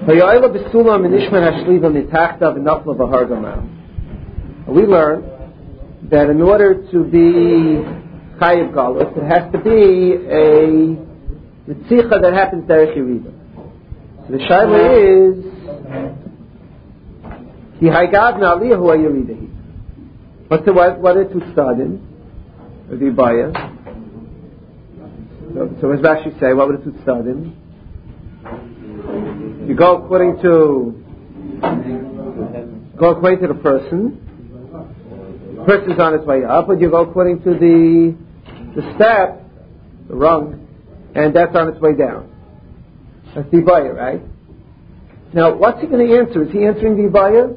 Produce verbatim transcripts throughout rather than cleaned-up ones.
We learn that in order to be Chayiv Galus, it has to be a Ritzicha that happens Derech Yerida. So the Shaila is Ki Haigad Na'aliyah Hu HaYerida. What's the what? What is to start in? Or the Ibaya? So, so what does Rashi say? What would it start in? You go according to go according to the person. The person's on his way up, but you go according to the the step, the rung, and that's on its way down. That's the Ibaya, right? Now, what's he going to answer? Is he answering the Ibaya?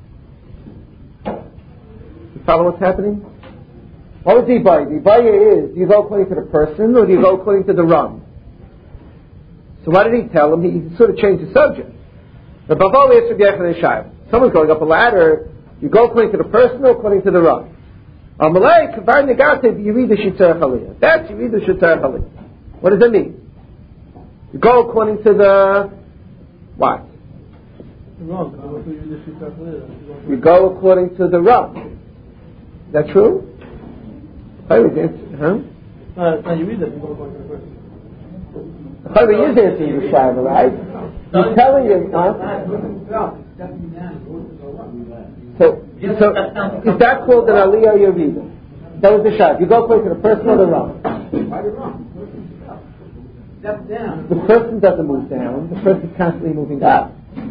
You follow what's happening? What was the Ibaya? The Ibaya is, do you go according to the person, or do you go according to the rung? So what did he tell him? He sort of changed the subject. The Bavo answered Yechon and Shayv. Someone's going up a ladder, you go according to the person or according to the rung? Amalei Kavar Negate Yerida Shitzar Chaliyah. That's Yerida Shitzar Chaliyah. What does that mean? You go according to the what? The rung. You go according to the rung. Is that true? Huh? Uh, no, you read it. You go according to the person. He is answering the Shayla, right? He's telling him, huh? So, so is that called an Aliyah Yerida? That was the Shayla. You go according to the person or the rung? The person doesn't move down. The person is constantly moving up.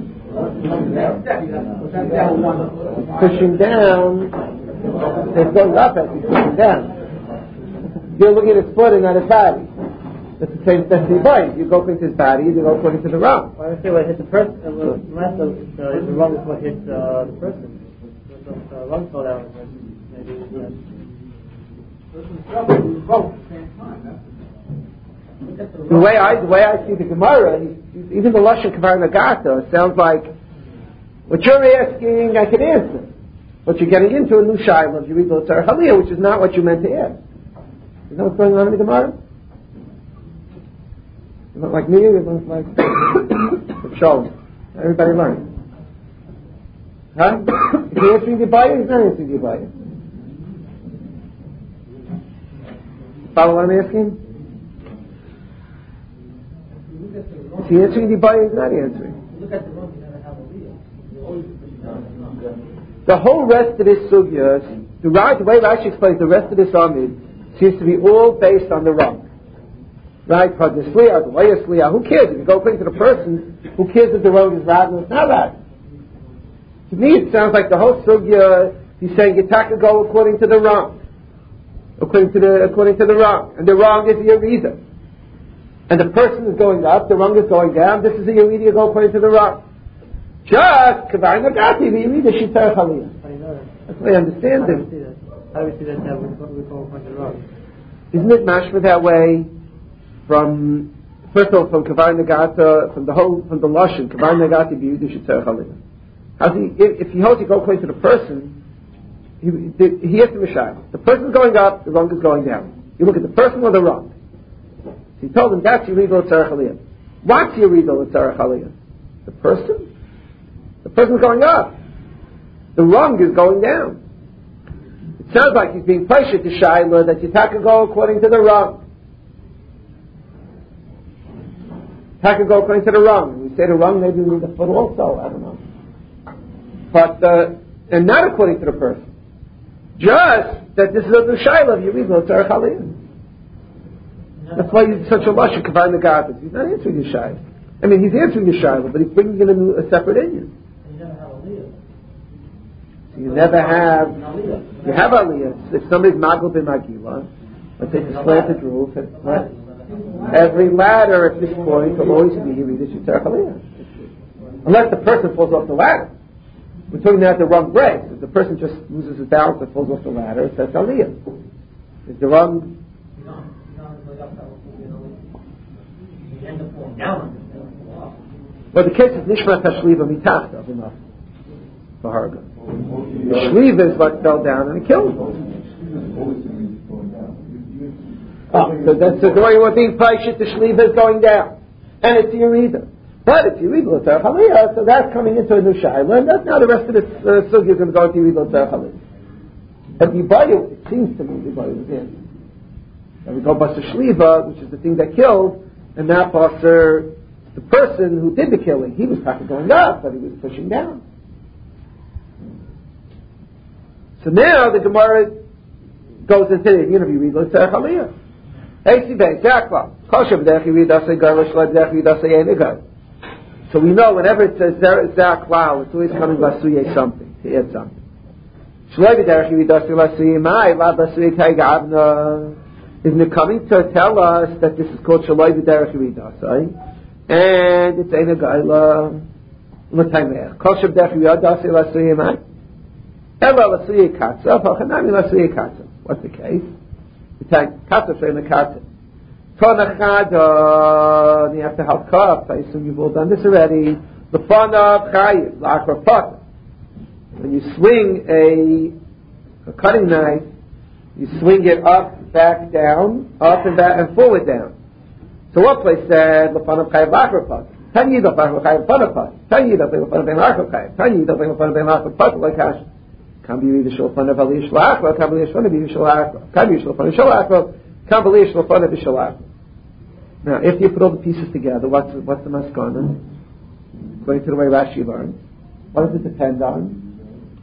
Pushing down. It's going up as he's pushing down. You're looking at his foot and not his body. That's the same. That's the Ibaya. You go according to his body, you go according to the rung. Well, I say what hit the person. Uh, the rest of uh, the rung is what hit uh, the person. The uh, rung fell down. Maybe. Uh, the way I the way I see the Gemara, he, even the Lashon Kavar Nagata sounds like what you're asking. I can answer, but you're getting into a new Shaila of Yerida L'Tzarech Aliyah, which is not what you meant to ask. You know what's going on in the Gemara? You look like me, you look like Shalom. Everybody learn. Huh? Is he answering the Ibaya? He's not answering the Ibaya. Follow what I'm asking? Is he answering the Ibaya? He's not answering. The whole rest of this sugya, the way Rashi explains the rest of this Amid, seems to be all based on the rung. Right? The Sliyah, the way of Sliyah. Who cares? If you go according to the person, who cares if the rung is rad or it's not rad? To me, it sounds like the whole sugya, he's saying Yitaka go according to the rung. According to the, according to the rung. And the rung is the Yerida. And the person is going up, the rung is going down. This is the Yerida, you go according to the rung. Just, Kavar Nagati, the Yerida, Shitzar Chaliyah. That's the way I understand it. How do we see that now we go according to the rung? Isn't it mashma that way? From first of all, from Kavar Nagata, from the whole, from the Lashon, Kavar Nagati B'Yudah Shitzar Chaliyah. How's he? If, if he holds you go according to the person, he, he has to Mishayach. The person's going up, the rung is going down. You look at the person or the rung. So he told him that's Yerida L'Tzarech Aliyah. What's Yerida L'Tzarech Aliyah? The person. The person's going up. The rung is going down. It sounds like he's being pressured to Shaila that Yitaka go according to the rung. Yitaka go according to the rung. We say the rung, maybe we need the foot also. I don't know. But uh, and not according to the person. Just that this is a Shaila of Yerida L'Tzarech Aliyah. That's why he's such a lush Kavar Nagata. He's not answering the Shaila. I mean, he's answering the Shaila, but he's bringing in a, new, a separate Indian. You never have, you have Aliyah. If somebody's Magil bin Magila, let's take the slanted roof, right? Every ladder at this point will always be Yerida Shitzar Aliyah. Unless the person falls off the ladder. We're talking about the rung breaks. If the person just loses his balance and falls off the ladder, that's Aliyah. Is the rung... Well, the case is Nishmat HaShliva Mitachta of enough for Harga. The Shliva is what fell down and it killed him. Oh, so that's the way we're being Paishit, the Shliva is going down. And it's Yerida. But if you read L'Tzarech Aliyah, so that's coming into a new Shaila, and that's now the rest of the uh, Sugi is going to go into read L'Tzarech Aliyah. But Yibayu, it seems to me, Yibayu was in. And we go Basar Shliva, which is the thing that killed, and that Basar, the person who did the killing, he was probably going up, but he was pushing down. So now the Gemara goes into the you know, you read L'Tzarech Aliyah. Eisi Beis, Yakla. Kosher B'dech Yirid Asay Gar, L'Shlad B'dech Yirid Asay Einigar. So we know whenever it says Zak Lao, it's always coming Basuye something, to add something. Shloi B'derech Yirid Asay L'Asuye Mai, La Basuye Taiga Avna. Isn't it coming to tell us that this is called Shloi B'derech Yirid Asay? And it's Einigar La L'Taimech. Kosher B'dech Yirid Asay L'Asuye Mai. Ela L'Asuye Katza, Pachanami L'Asuye Katza. What's the case? The time Katza frame the Katza. Tonachada, you have to help cup. I assume you've all done this already. The fun of chayiv, la'akrapata. When you swing a, a cutting knife, you swing it up, back, down, up and back, and forward down. So what place said the fun of chayiv la'akrapata? Tanya the fun of chayiv panapata. Tanya the fun of chayiv la'akrapata. Tanya the fun of chayiv la'akrapata. Like Hash. Can be read the shul fun of aliyah shla'akra. Can be read the shul of shla'akra. Can be read the shul fun of shla'akra. Now, if you put all the pieces together, what's what's the maskana? According to the way Rashi learns, what does it depend on?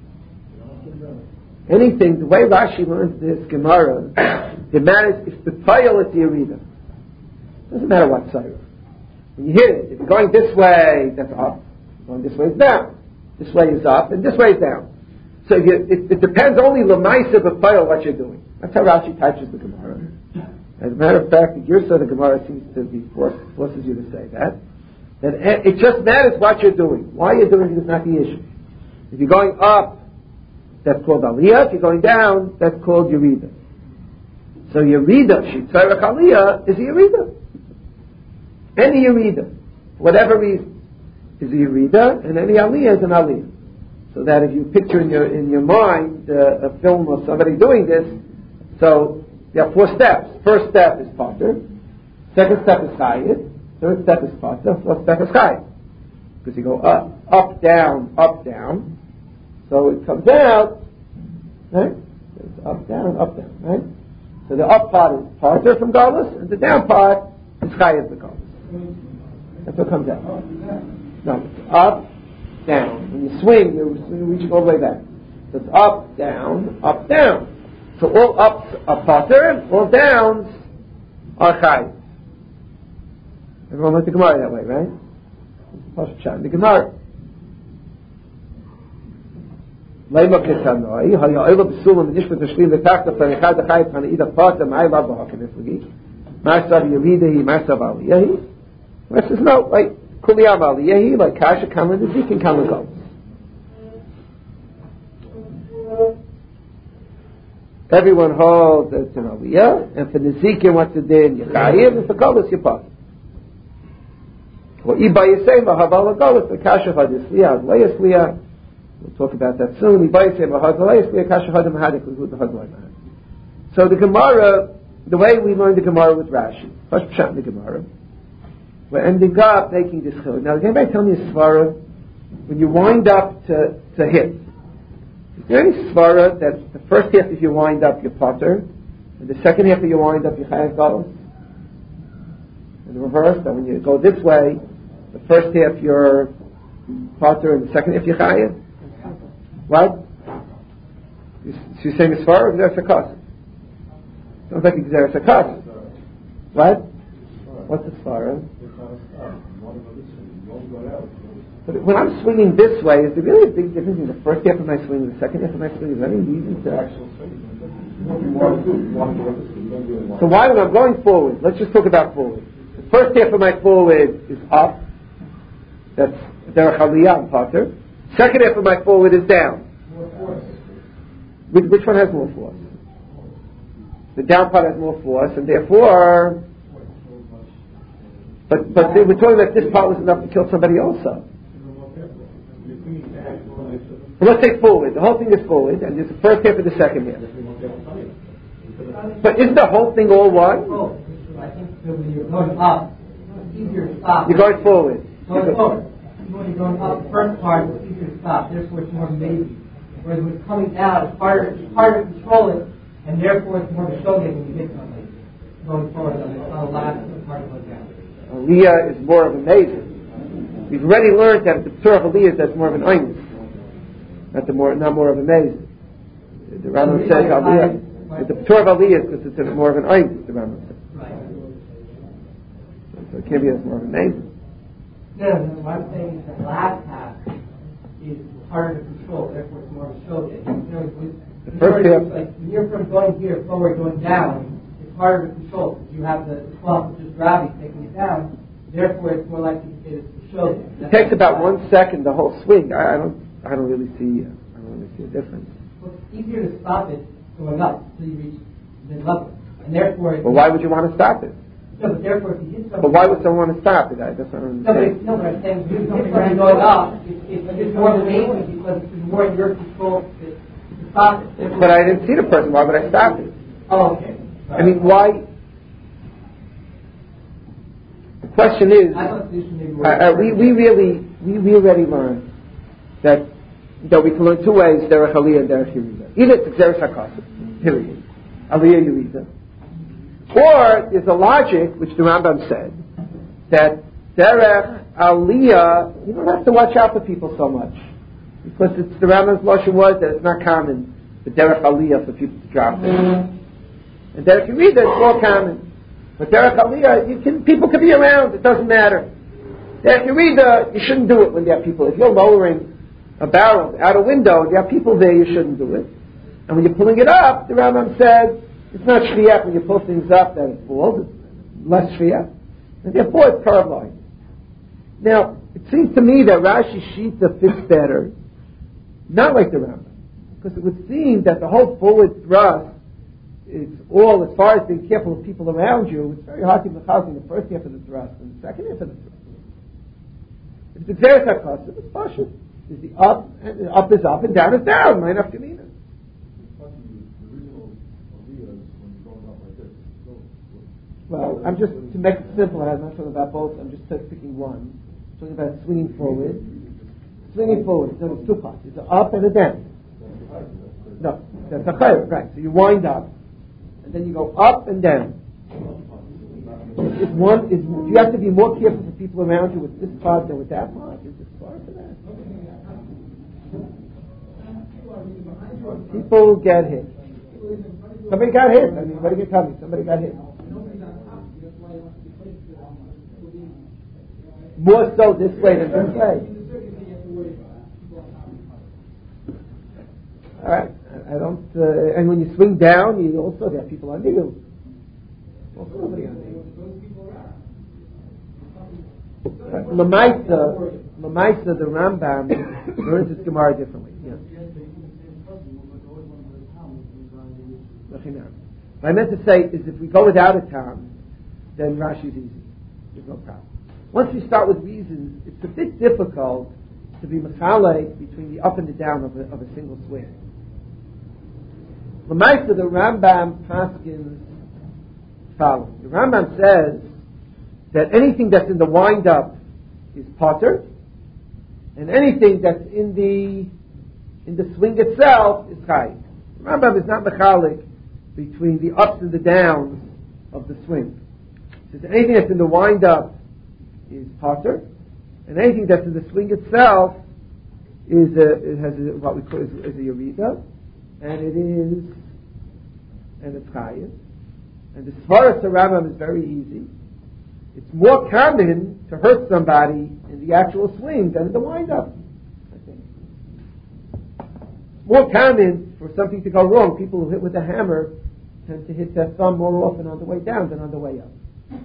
Anything. The way Rashi learns this Gemara, it matters if the pile is the Yerida. Doesn't matter what side. When you hit it, if you're going this way, that's up. Going this way is down. This way is up, and this way is down. So if you, it, it depends only l'maisa b'pile what you're doing. That's how Rashi touches the Gemara. As a matter of fact, the Girsa of the Gemara seems to be forced, forces you to say that. That it just matters what you're doing. Why you're doing it is not the issue. If you're going up, that's called Aliyah. If you're going down, that's called Yerida. So Yerida, Shitzarech Aliyah, is a Yerida. Any Yerida, for whatever reason, is a Yerida, and any Aliyah is an Aliyah. So that if you picture in your in your mind uh, a film of somebody doing this, so there are four steps. First step is Potter. Second step is Chayid. Third step is Potter. Fourth step is Chayid. Because you go up, up, down, up, down. So it comes out, right? It's up, down, up, down, right? So the up part is Potter from Galus, and the down part is Chayid from Galus. That's what comes out. No, it's up, down. When you swing, you're reaching all the way back. So it's up, down, up, down. So all ups are Potter, all downs are Chayv. Everyone wants the Gemara that way, right? The Gemara. Leima ketanoi, ha'ya'oila b'sulam v'nishvat v'shlim v'tachta f'erichad ha'chayv ha'na'ida Potter ma'ay lav v'haken iflagi. Ma'asav yeridahi, ma'asav aliyahi. The rest is no, like kuliyam aliyahi, like kasha kaman nezikin kaman goes. Everyone holds that it's an aliyah, and for Nezikin, what's the din? Yechayiv, and for Golos, Yipah. Or Iba Yisei, Mahavala Golos, the Kasha Hadis Liyah, Leis Liyah. We'll talk about that soon. Iba Yisei, Mahavala Leis Liyah, Kasha Hadim Hadik, with the Hadlai Mahad. So the Gemara, the way we learned the Gemara with Rashi, first Pshat in the Gemara, we're ending up making this chiluk. Now, can anybody tell me a svara? When you wind up to, to hit, is there any svara that the first half if you wind up you're Potter, and the second half if you wind up you're Chayav Galos? And the reverse, that when you go this way, the first half you're Potter, and the second half you're Chayav? What? So you're saying a svara or Gzer Sakas? Sounds like a Gzer Sakas. What? What's the svara? But when I'm swinging this way, is there really a big difference in the first half of my swing and the second half of my swing? Is there any reason to actual swing? So why when I'm going forward, let's just talk about forward. The first half of my forward is up. That's Derech Aliyah and Potter. Second half of my forward is down. Which, which one has more force? The down part has more force, and therefore... But, but we're talking about this part was enough to kill somebody also. Well, let's take forward. The whole thing is forward, and there's the first half and the second half. But isn't the whole thing all one? I think when you're going up, it's easier to stop. You're going forward. Going forward. When you're going up, the first part is easier to stop, therefore it's more amazing. Whereas when it's coming down, it's harder, it's harder to control it, and therefore it's more of a shogeg when you hit something. Going forward, on the, on the last part of the down. Aliyah is more of a mazer. We've already learned that the P'tur of Aliyah that's more of an Einus, not the more, not more of a mazer. The Rambam says Aliyah. The P'tur of Aliyah is because it's more of an Einus. The Rambam says. Right. So it can't be as more of a mazer. No, no, no. What I'm saying is that the last half is harder to control, therefore it's more of a shogeg. You know, when, the first half, like when you're from going here forward, going down, it's harder to control because you have the cloth, which is gravity, taking it down. Therefore, it's more likely to get it to shogeg. It takes about one second the whole swing. I, I don't, I don't really see, uh, I don't really see a difference. Well, it's easier to stop it going up until you reach the level, and therefore. Well, why would you want to stop it? No, but therefore, if you hit something. But why would someone want to stop it? I just don't No, but, understand. no, but I'm saying if you hit something going up, it's, it's, it's more amazing because it's more in your control to, to stop it. Therefore, But I didn't see the person. Why would I stop it? Oh, okay. I mean, why? The question is, I thought the issue maybe was uh, uh, we, we really, we, we already learned that that we can learn two ways: derech aliyah and derech yerida. Either it's xeris hakasif, period, aliyah yerida, or there's a logic which the Rambam said that derech aliyah, you don't have to watch out for people so much because it's the Rambam's lashon was that it's not common for derech aliyah for people to drop things, and derech yerida it's more common. But derech aliyah, you can people can be around; it doesn't matter. Derech yerida, you shouldn't do it when there are people. If you're lowering a barrel out a window, there are people there, you shouldn't do it. And when you're pulling it up, the Rambam said, it's not shviyah when you pull things up that it falls, it's less shviyah. And therefore it's parabolic. Now, it seems to me that Rashi Shita fits better, not like the Rambam, because it would seem that the whole forward thrust is all, as far as being careful of people around you, it's very hard to be in the first half of the thrust and the second half of the thrust. If it's very sakos, it's partial. Is the up, and up is up, and down is down. Mine after me. Well, I'm just, to make it simple, I'm not talking about both, I'm just picking one. I'm talking about swinging forward. Swinging forward, no, it's two parts. It's an up and a down. No, that's a chayr, right. So you wind up, and then you go up and down. If one is, you have to be more careful for people around you with this part than with that part. Is this far for that? People get hit. Somebody got hit. I mean, what are you tell me? Somebody got hit. More so this way than this way. All right. I don't. Uh, and when you swing down, you also there are people under you. Also nobody under you. Lamaisa, Lamaisa, the Rambam learns this Gemara differently. Yeah. What I meant to say is if we go without a tam, then Rashi's easy. There's no problem. Once we start with reasons, it's a bit difficult to be mechalek between the up and the down of a, of a single swing. Lamaisa, the Rambam paskins following. The Rambam says that anything that's in the wind-up is potter, and anything that's in the in the swing itself is chai. The Rambam is not mechalik between the ups and the downs of the swing. He says anything that's in the wind-up is potter, and anything that's in the swing itself is a, it has a, what we call is, is a yerida, and it is and it's chai. And the Svaras of Rambam is very easy. It's more common to hurt somebody in the actual swing than in the wind-up. I think. More common for something to go wrong. People who hit with a hammer tend to hit their thumb more often on the way down than on the way up.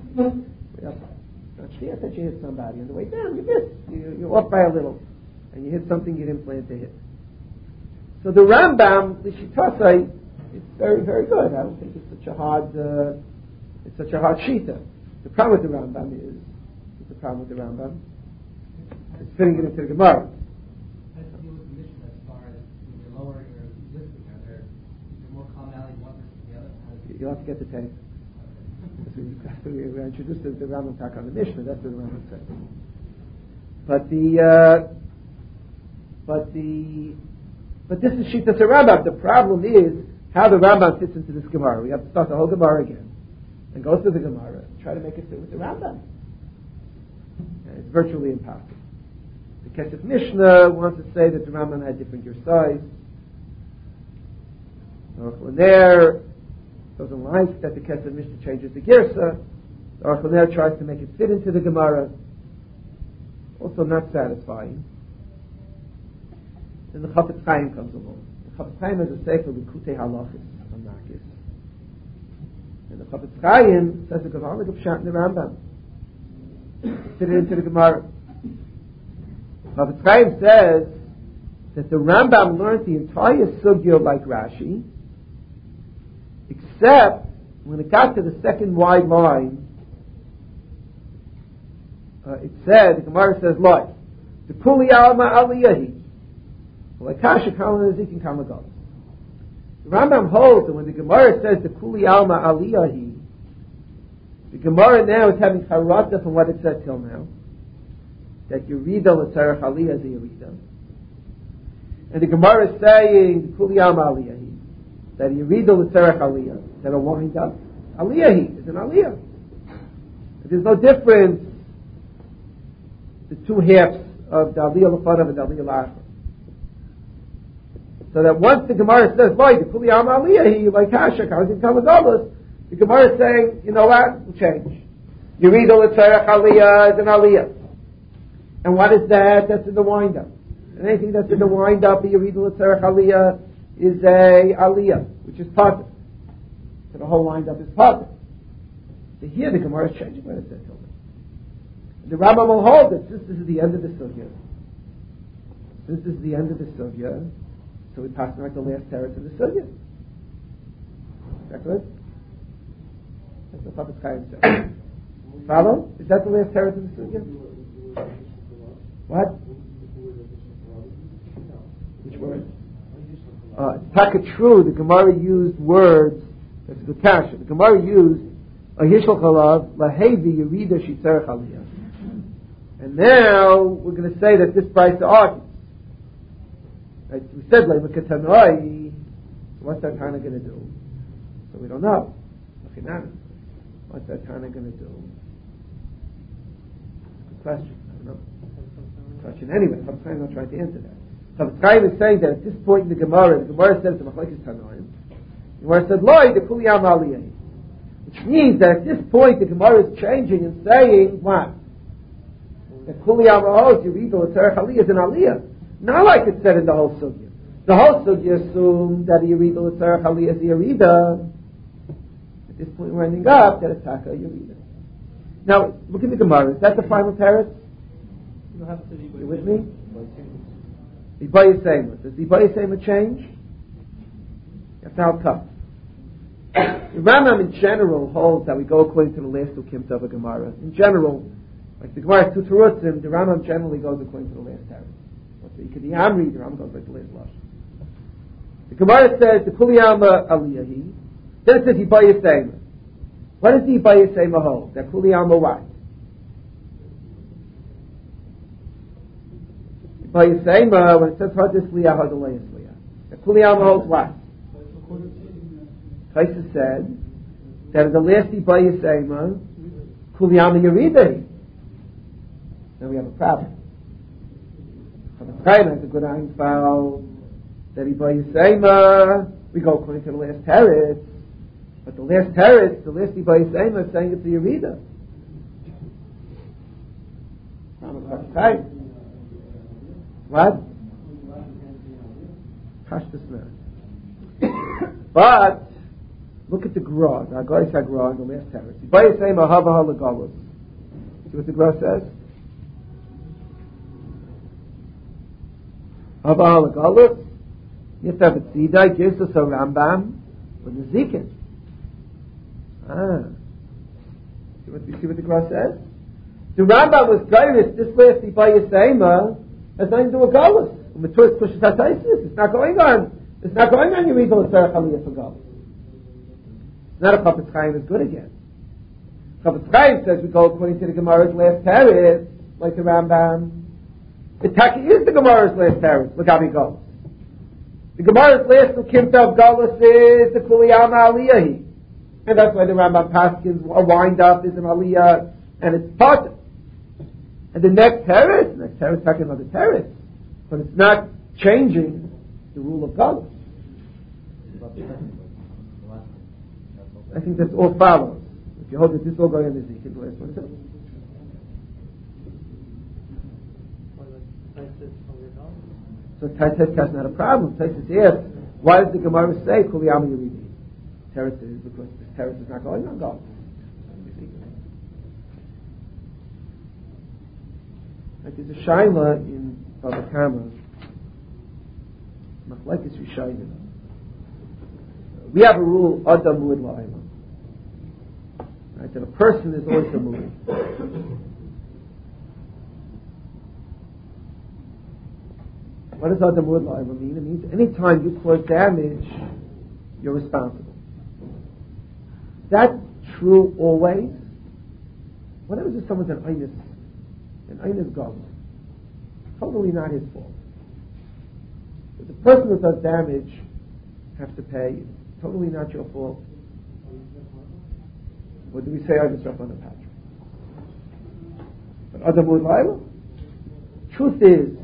Not sure that you hit somebody on the way down. You miss. You, you're off by a little, and you hit something you didn't plan to hit. So the Rambam, the Shitasai, it's very, very good. I don't think it's such a hard, uh, it's such a hard shita. The problem with the Rambam is, what's the problem with the Rambam? It's fitting it into the Gemara. How does it deal with the mission as far as when you're lowering or lifting? Are there, is there more commonality one versus the other? You'll have to get the tape. So we introduced the, the Rambam talk on the Mishnah. That's what the Rambam said. But the, uh, but the, but this is Shitas Rambam. The problem is how the Rambam fits into this Gemara. We have to start the whole Gemara again and go through the Gemara and try to make it fit with the Rambam. And it's virtually impossible. The Kesef Mishnah wants to say that the Rambam had different Yersais. Aruch LaNer doesn't like that the Kesef Mishnah changes the Gersa. Aruch LaNer tries to make it fit into the Gemara. Also not satisfying. Then the Chafetz Chaim comes along. The Chafetz Chaim has a sefer Likutei Halachos on Makis. And the Chafetz Chaim says the Gemara like a pshat in the Rambam. Fit it into the Gemara. Chafetz Chaim says that the Rambam learned the entire sugya like Rashi, except when it got to the second wide line, uh, it said, the Gemara says, like, the Kuli Alma Aliyahi, like Kasha Kama Nezikin Kama Galas. The Rambam holds that when the Gemara says the Kuli Alma Aliyahi, the Gemara now is having charata from what it said till now, that Yerida L'Tzarech Aliyah is a Yerida. And the Gemara is saying the Kuli Alma Aliyahi, that Yerida L'Tzarech Aliyah, that a wind up. Aliyahi is an Aliyah. There's no difference, the two halves of the Aliyah L'Fanav and the Aliyah L'Achar. So that once the Gemara says, like, the Kuli Alma Aliyahi, like Kasha, Kazim Kamagalas, the Gemara is saying, you know what, we'll change. Yerida L'Tzarech Aliyah is an Aliyah. And what is that? That's in the wind-up. And anything that's in the wind-up, the Yerida L'Tzarech Aliyah, is a Aliyah, which is positive. So the whole wind-up is positive. So here the Gemara is changing what it says. The Rambam will hold that since this is the end of the sugya, since this is the end of the sugya, so we pass on the last teretz of the sugya. Is that good? That's the Chafetz Chaim says. Follow? Is that the last teretz of the sugya? What? Which word? Uh, it's taka true. The Gemara used words. That's a good kasha. The Gemara used a hishal chalav lahevi yerida shitzarech aliyah. And now we're going to say that this price argues. Right? We said leimakatanoi. So what's that Tana going to do? So we don't know. What's that Tana going to do? Good question. I don't know. Question anyway. I'm trying not trying to answer that. Chafetz Chaim is saying that at this point in the Gemara, the Gemara says the Machlekes Tanoim. The Gemara said loy the Kuli Alma Aliyahi, which means that at this point the Gemara is changing and saying what? That Kuli Alma Aliyahi, you read the L'Tzarech Aliyah is an Aliyah, not like it said in the whole sugya. The whole sugya assumed that you read the L'Tzarech Aliyah is a Yerida. At this point we're ending up that it's Taka Yerida. Now look at the Gemara. Is that the final teretz? You with me? The Ibayis Seima. Does the Ibayis Seima change? That's how it comes. The Rambam in general holds that we go according to the last two kimta of a Gemara. In general, like the Gemara two Terutzim, the Rambam generally goes according to the last teretz. So you could the Amri, the Rambam goes like the last lashon. The Gemara says the Kuli Alma Aliyahi. Then it says Ibayis Seima. What does the Ibayis Seima hold? That Kuli Alma what? Ibayis Seima, when it says Hadis Liyah, Hadalei is Liyah. The Kuli Alma holds what? Taisa said that in the last Ibayis Seima, Kuli Alma Yerida. Then we have a problem. Chafetz Chaim has a good einfal that Ibayis Seima, we go according to the last teretz, but the last teretz, the last Ibayis Seima is saying it's a Yerida. Chafetz Chaim. What? Pashtus. But look at the Gra. The Agai Sagra in the last teretz. Ibayis Seima Hava Halagalos. See what the Gra says? Hava Halagalos. Yetav Tzidai Girsus Rambam with the Zikin. Ah. See what, you see what the Gra says? The Rambam was Gairis, this last Ibayis Seima has nothing to do with Galus. It's not going on. It's not going on your Yerida L'Tzarech Aliyah for Galus. It's not a Chafetz Chaim is good again. Chafetz Chaim says we go according to the Gemara's last teretz, like the Rambam, The Taki is the Gemara's last teretz. Look how he goes. The Gemara's last Ukimta of Galus is the Kuliyama Aliyahi. And that's why the Rambam Paskins, a wind up is an Aliyah, and it's part. And the next teretz, the next teretz talking about the teretz, but it's not changing the rule of Galus. I think that's all follows. If you hold that this all going on Ezekiel, the last one too. So Taisus has not a problem. Taisus asks, why does the Gemara say Kuliyama Yeridi? Teretz is because this teretz is not going on Galus. Like there's a shaila in Bava Kama, Machlekes Rishayim. We have a rule, Adam Mu'id La'ayla. Right, that a person is always a Mu'id. What does Adam Mu'id La'ayla mean? It means anytime you cause damage, you're responsible. Is that true always? What happens if someone's an Einus? An Einus Gom. Totally not his fault. But the person who does damage have to pay. Totally not your fault. What do we say on the on the Patrick? But Adam Mu'id La'ayla? Truth is,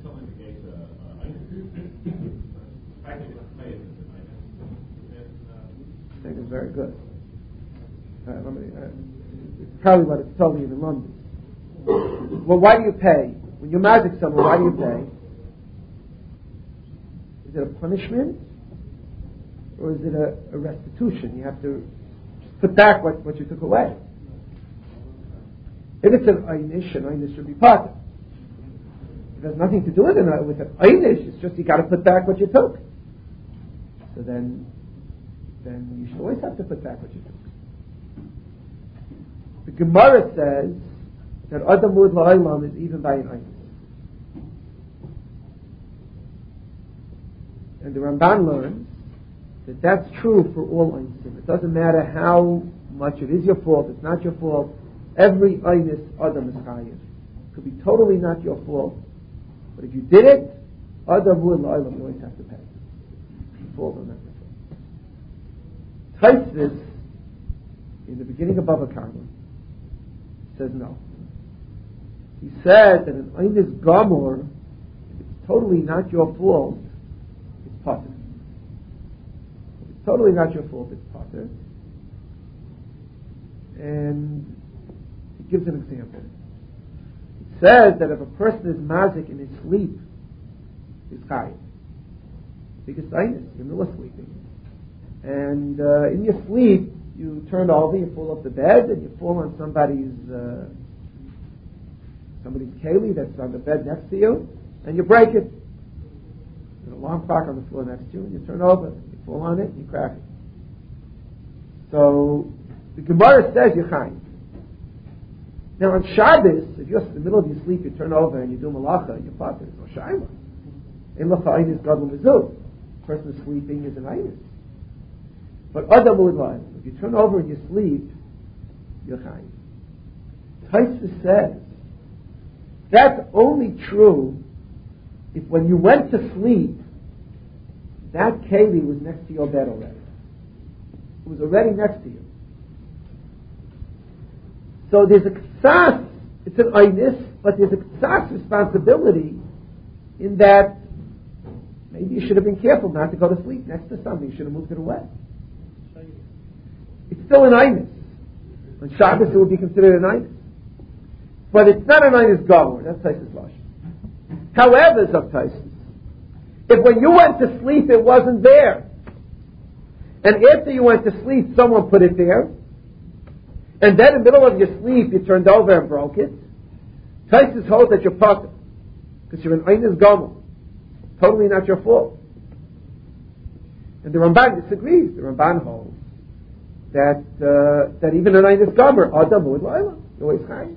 I think it's very good. Uh, let me, uh, it's probably what it's told me in London. Well, why do you pay? When you're magic someone, why do you pay? Is it a punishment? Or is it a, a restitution? You have to just put back what, what you took away. If it's an einish, an einish should be part. It has nothing to do with it with an einish. It's just you got to put back what you took. So then, then you should always have to put back what you took. The Gemara says that Adam Mu'id La'aylam is even by an einish. And the Ramban learns that that's true for all Einsim. It doesn't matter how much it is your fault, it's not your fault. Every Einis Adam is chayiv. It could be totally not your fault, but if you did it, Adam Mu'id La'aylam, you always have to pay. Fault or not your fault. Taisus, in the beginning of Bava Kama, says no. He said that an Einis Gamor, if it's totally not your fault, it's potter. Totally not your fault, it's potter. And he gives an example. It says that if a person is mazik in his sleep, he's chayiv. Biggest sinus, you're middle sleeping. And uh, in your sleep, you turn over, you fall off the bed, and you fall on somebody's uh, somebody's keli that's on the bed next to you, and you break it. There's an alarm clock on the floor next to you, and you turn over. Fall on it, you crack it. So the Gemara says you're chayiv. Now on Shabbos, if you're in the middle of your sleep, you turn over and you do malacha, you're potter. There's no shayla. In lacha einis gadol mizu. The person is sleeping is an einis. But Adam Mu'id La'aylam, if you turn over in your sleep, you're chayiv. Taisus says that's only true if when you went to sleep, that keli was next to your bed already. It was already next to you. So there's a ksas, it's an einis, but there's a ksas responsibility in that maybe you should have been careful not to go to sleep next to something. You should have moved it away. It's still an einis. On Shabbos it would be considered an einis. But it's not an einis gomer. That's Taisus Lashon. However, Zok Taisus, if when you went to sleep it wasn't there, and after you went to sleep someone put it there, and then in the middle of your sleep you turned over and broke it, Taisus holds that you're potter, because you're an einis gomer. Totally not your fault. And the Ramban disagrees. The Ramban holds that uh, that even an einis gomer, Adam Mu'id La'aylam, you're always chayiv.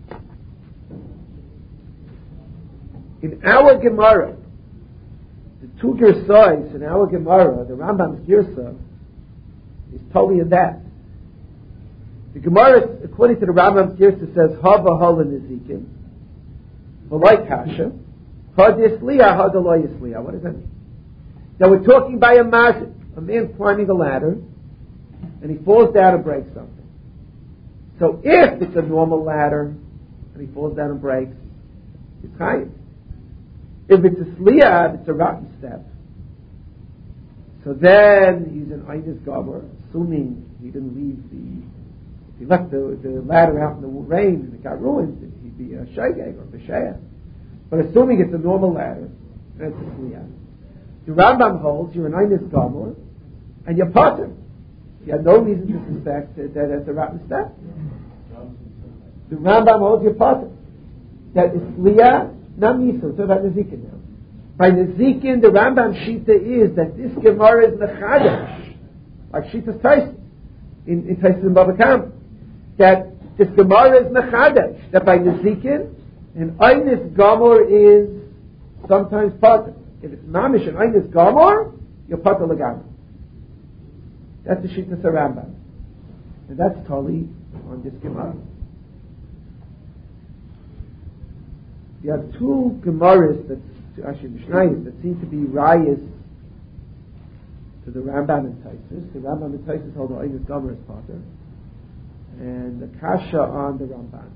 In our Gemara, the two Girsais in our Gemara, the Rambam's Girsa, is totally in that. The Gemara, according to the Rambam's Girsa, says Hava Hala Nezikin, V'lai Kasha, Hadisliya, hadaloyisliya. What does that mean? Now we're talking by a mazik, a man climbing a ladder, and he falls down and breaks something. So if it's a normal ladder, and he falls down and breaks, he's chayiv. If it's a sliya, if it's a rotten step, so then he's an Einis Gomer, assuming he didn't leave the, if he left the, the ladder out in the rain and it got ruined, he'd be a Shegeg or a B'Sheah. But assuming it's a normal ladder, then it's a Sliya. The Rambam holds you're an Einis Gomer, and you're potter. You have no reason to suspect that, that it's a rotten step. The Rambam holds you're potter. That is Sliya, not Misa, so about Nezikin now. By Nezikin, the Rambam Shita is that this Gemara is Mechadesh, like Shita's Tyson, in, in Tyson and Baba Kama. That this Gemara is Mechadesh, that by Nezikin, an Einis Gomor is sometimes Potter. If it's Mamish and Einis Gomor, you're Potter Lagam. That's the Shita Rambam. And that's Tali on this Gemara. You have two Gemaras that actually Mishnayos that seem to be rayas to the Rambam and Taisus. The Rambam and Taisus hold the Einis Gomer as Potter, and the Kasha on the Ramban.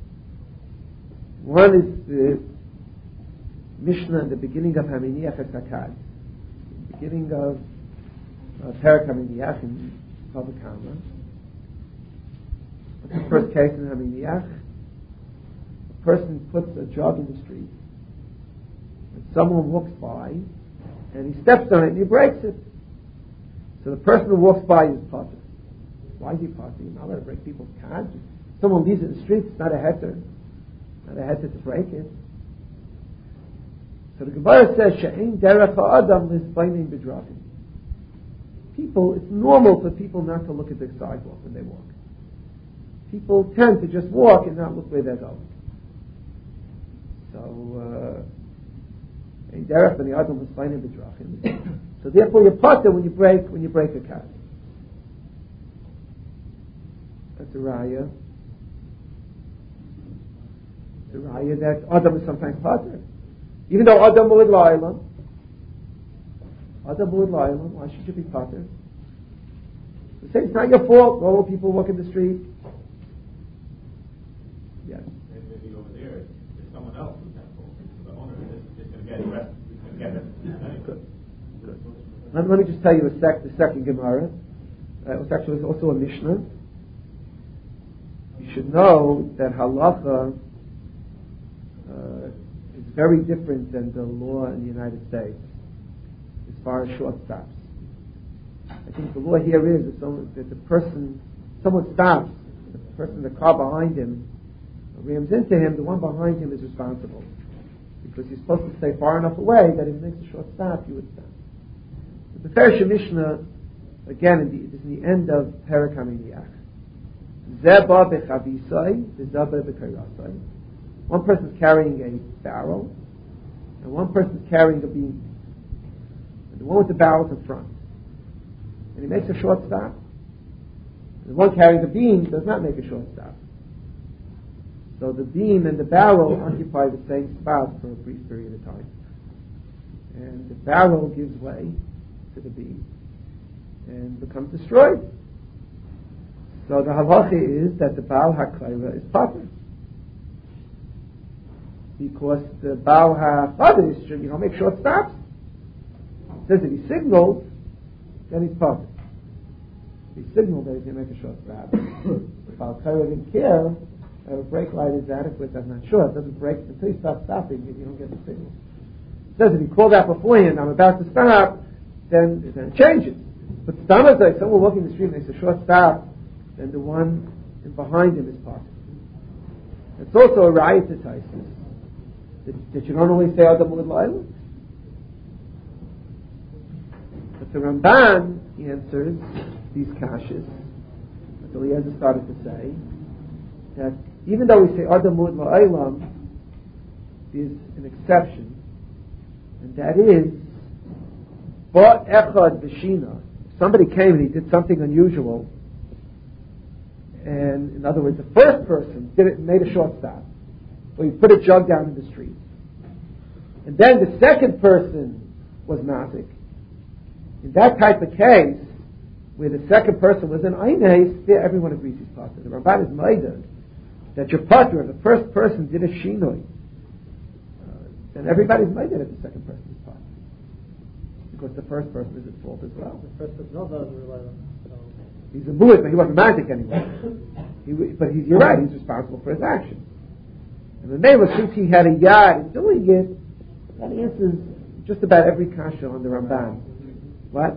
One is the Mishnah at the beginning of Haminiach HaSakad, the beginning of uh, Perek Haminiach in Bava Kama. What's the first case in Haminiach? A person puts a jug in the street. Someone walks by, and he steps on it and he breaks it. So the person who walks by is potter. Why is he potter? You're not allowed to break people's cards. Someone leaves it in the street, it's not a heter. Not a heter to break it. So the Gemara says, She'ein derech ha'adam lisbainim b'drachim. People, it's normal for people not to look at the sidewalk when they walk. People tend to just walk and not look where they're going. So, uh, so therefore you're potter when you break when you break a card. That's a raya. It's a raya that Adam is sometimes potter. Even though Adam would la'ilam, Adam would la'ilam, why should you be potter? They say it's not your fault. All people walk in the street. Yes. Maybe over there, it's someone else who's at fault. The owner is going to get arrested. Good. Good. Let, let me just tell you a sec, the second Gemara. Uh, it was actually also a Mishnah. You should know that halacha uh, is very different than the law in the United States as far as short stops. I think the law here is that, someone, that the person, someone stops, the person in the car behind him rams into him, the one behind him is responsible. Because you're supposed to stay far enough away that if it makes a short stop, you would stop. But the Feresh Mishnah, again, in the, it's in the end of Perek HaMiniach. Zeba bechavisai, zeba bekairasai. One person's carrying a barrel, and one person's carrying a beam. And the one with the barrel's in front. And he makes a short stop. And the one carrying the beam does not make a short stop. So the beam and the barrel occupy the same spot for a brief period of time. And the barrel gives way to the beam and becomes destroyed. So the halacha is that the Baal HaKlaira is potter. Because the Baal HaChadis should, you know, make short stops. It says if he signals, then he's potter. If he signaled that he's going to make a short stop. The Baal HaKlaira didn't care. A brake light is adequate, I'm not sure. It doesn't break until you stop stopping if you don't get the signal. It says if you call that beforehand, I'm about to stop, then, then it changes. But Stama is like someone walking the street makes a short stop, then the one behind him is potter. It's also a riot to Taisus that, that you don't only say Adam Ulid Laila. But the Ramban answers these kashas, as Eliezer started to say, that even though we say Adam Ulid La'ilam, there's an exception, and that is Ba Echad B'Shina. If somebody came and he did something unusual, and in other words, the first person did it and made a short stop, or he put a jug down in the street, and then the second person was mazik. In that type of case, where the second person was an Eines, there everyone agrees he's potter. The Ramban is meidah that your potter, if the first person did a shinoi, uh, then everybody's meidah that the second person is potter. Because the first person is at fault as well. The first person also doesn't rely on so. He's a buit, but he wasn't magic anymore. he, but he's, you're right, he's responsible for his action. And the name was, since he had a yad in doing it, that answers just about every kasha on the Ramban. What?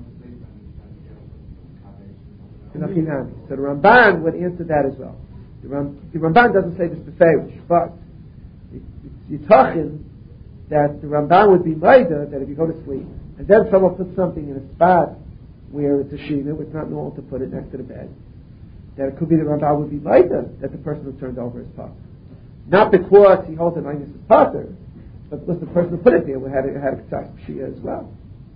So the Ramban would answer that as well. The, Ram, the Ramban doesn't say this beferish, but you're talking that the Ramban would be meidah that if you go to sleep and then someone puts something in a spot where it's a shina, it's not normal to put it next to the bed, that it could be the Ramban would be meidah that the person who turned over his pot. Not because he holds an Eines as potter, but because the person who put it there had a, had a k'tzas shia as well.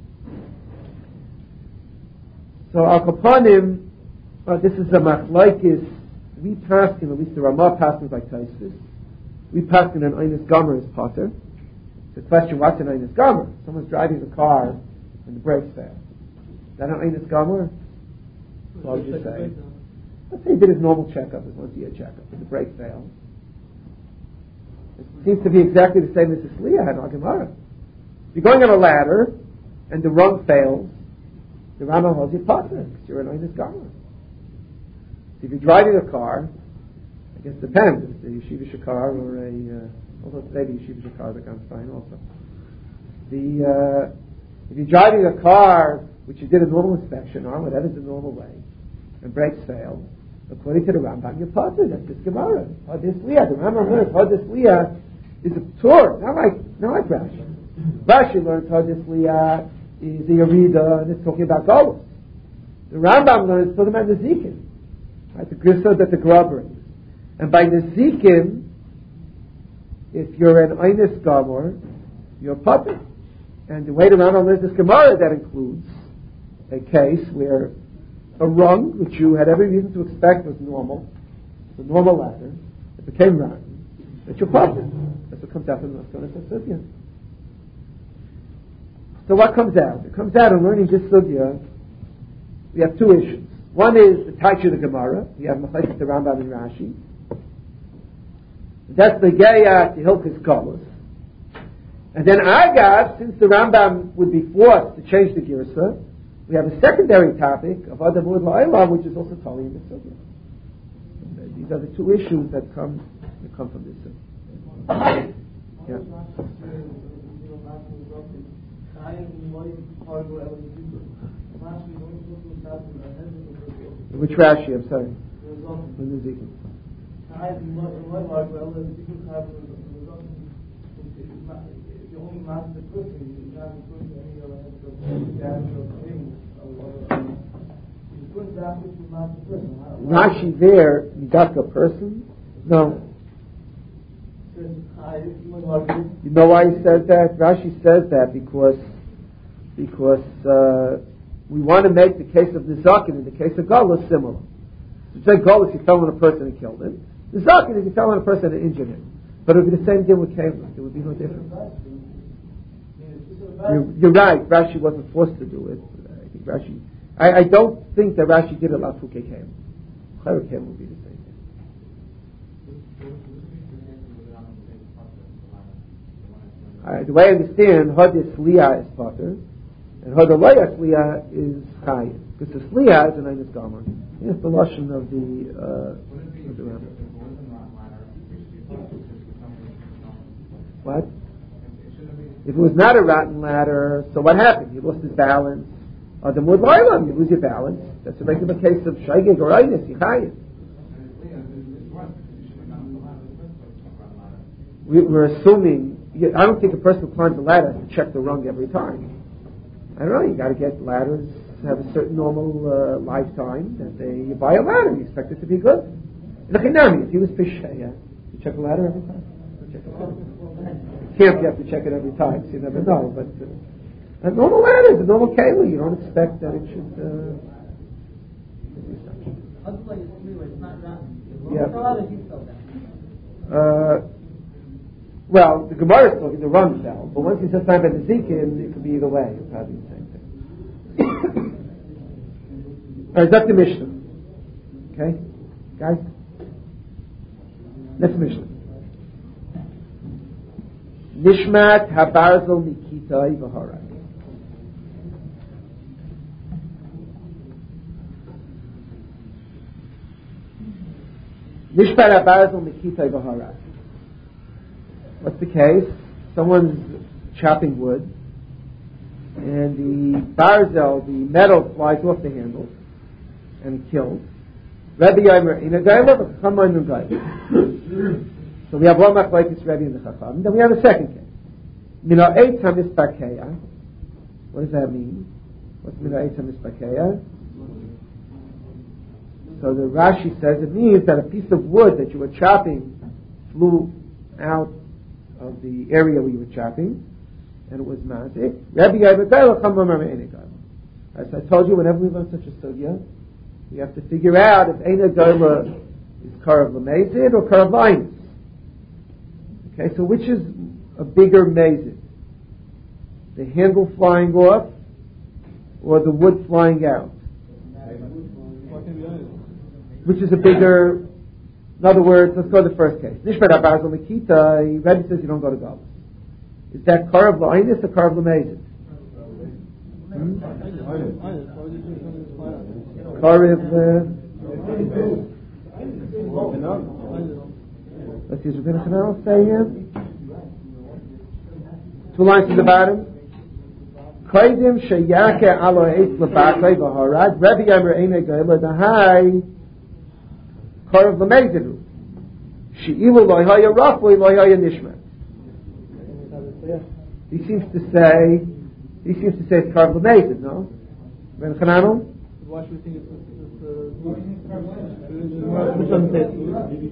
So al kapanim, uh, this is a machlokes. We pass in, at least the Ramah passes like Taisus. We pass in an Eines Gomer as potter. The question, what's an Eines Gomer? Someone's driving the car and the brakes fail. Is that an Eines Gomer? What would you say? Let's say he did his normal checkup, his once a year checkup, and the brakes fail. It seems to be exactly the same as the Sliya had on Gemara. If you're going on a ladder and the rung fails, the Rambam holds you potter because you're an Eines Gomer. If you're driving a car, I guess it depends if it's a Yeshiva Shakar or a, uh, although today the Yeshiva Shakar are fine also. The, uh, if you're driving a car which you did a normal inspection on, whatever's the normal way, and brakes fail, according to the Rambam, you're potter. That's this Gemara. Hodis Liya. The Rambam learns Hodis Liya is a Torah, not like, not like Rashi. Rashi learns Hodis Liya is a Yerida, and it's talking about Golus. The Rambam learns it's talking about Nezikin. Right, the grissa that the Gra brings. And by Nezikin, if you're an Eines Gomer, you're a puppet. And the way the Rambam learns this Gemara, that includes a case where a rung, which you had every reason to expect was normal, the normal letter, it became rotten, that you're puppet. That's what comes out from the Maskonas HaSugya. So what comes out? It comes out in learning this Sugya, we have two issues. One is the Taichu the Gemara. We have Machlokas the Rambam and Rashi. That's the Geya to Hilchos Golus. And then Agav, since the Rambam would be forced to change the Girsa, we have a secondary topic of Adam Ud La'ila, which is also Tali in the Sugya. These are the two issues that come that come from this Sugya. Yeah. Which Rashi? I'm sorry. From the Ezekiel. Rashi there, Midaka person? No. You know why he says that? Rashi says that because because uh, we want to make the case of Nizakin and the case of Golus similar. So say Golus, you fell on a person and killed him. Nizakin is you fell on a person and injured him. But it would be the same thing with Kalim. There would be no difference. You're, you're right. Rashi wasn't forced to do it. I think Rashi. I, I don't think that Rashi did a Lafuke Kalim. Chayr Kalim would be the same thing. Right, the way I understand, Hodis Liya is Potter, and Hodalaya Liya is Chayim. Because the Liya is an Eines Gomer. It's the Lashon of the uh, of the Rambam. What? If it was not a rotten ladder, so what happened? He lost his balance. Adam would lie on you lose your balance. That's a regular case of Shaygig or Eines, Yichayim. We, we're assuming, I don't think a person who climbs a ladder has to check the rung every time. I don't know, you got to get ladders, have a certain normal uh, lifetime, that they, you buy a ladder, you expect it to be good. If he was Pishaya, you check a ladder every time? Check it out. Camp, you have to check it every time, so you never know. But uh, a normal ladder is a normal cable. You don't expect that it should. Uh, yeah. Uh, Well, the Gemara is talking the wrong cell, but once he says time by the Zikin, it could be either way. It's probably the same thing. All right, that's the Mishnah. Okay, guys. Next Mishnah. Nishmat habarzel mikitai v'harak. Nishmat habarzel mikitai v'harak. What's the case? Someone's chopping wood, and the barzel, the metal, flies off the handle and kills. Rabbi Yomer in a gailah, but Chacham in a gailah. So we have one machlokes Rabbi and the Chacham. Then we have a second case. Mina eitz hamispakeya. What does that mean? What's mina eitz hamispakeya? So the Rashi says it means that a piece of wood that you were chopping flew out of the area where you were chopping, and it was mazik. Rabbi Yomer gailah, Chacham in a gailah. As I told you, whenever we learn such a sugya, we have to figure out if Eina Gola is Karav Lamezid or Karav Linus. Okay, so which is a bigger Mezid? The handle flying off or the wood flying out? Which is a bigger, in other words, let's go to the first case. Nishmat Abarzel Mikita, Rebbe says you don't go to Gola. Is that Karav Linus or Karav Lamezid? Hmm? Karav, uh, let's see, is Rabbi Chanel say here? Two lines to the bottom. Kaidim sheyake alo eitz lebakei v'harad Rabbi Yomer einei goyla dahai Karav l'meizidu she'ilu lo haya rafui lo haya nishmat. He seems to say he seems to say it's Karav l'meizid, no? Rabbi Chanel? Why should we think it's, it's, uh, which doesn't say it's